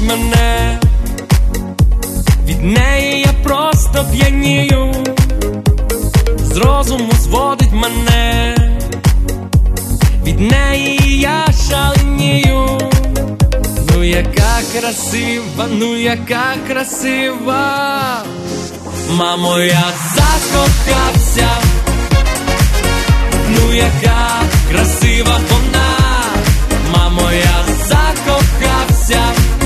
мене, від неї я просто п'янію, з розуму зводить мене, від неї я шаленію. Ну яка красива, ну яка красива, мамо, я закохався. Ну яка красива вона, мамо, я закохався.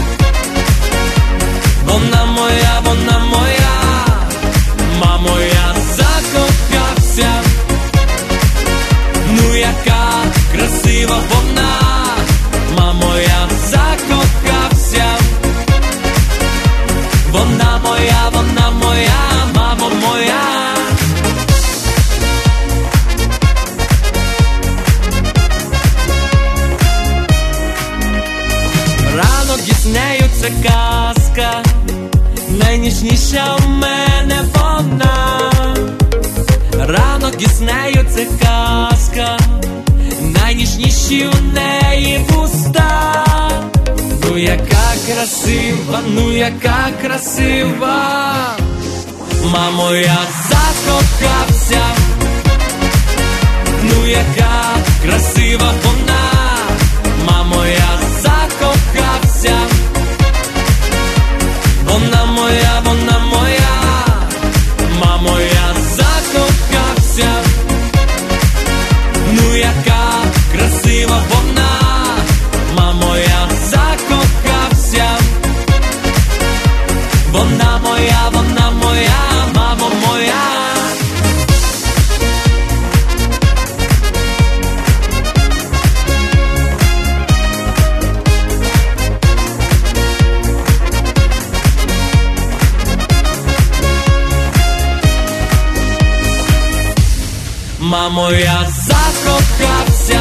Вона моя, вона моя, мамо, я закохався. Ну яка красива вона, мамо, я закохався. Вона моя, мамо моя. Ранок із нею це казка, найніжніша в мене вона. Ранок із нею це казка, найніжніші у неї вуста. Ну яка красива, ну яка красива, мамо, я закохався. Ну яка красива вона, мамо, я закохався. Вона моя, мамо, я закохався. Ну яка красива вона, мамо, я закохався. Вона моя, мамо моя. Мамо, я закохався.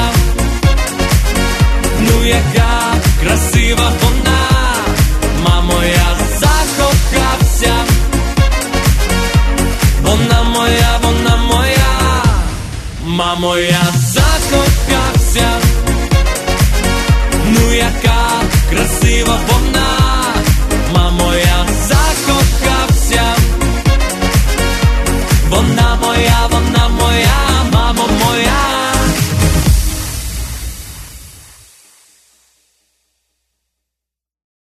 Ну яка красива вона, мамо, я закохався. Вона моя, мамо, я закохався. Ну яка красива вона, мамо, я закохався. Вона моя,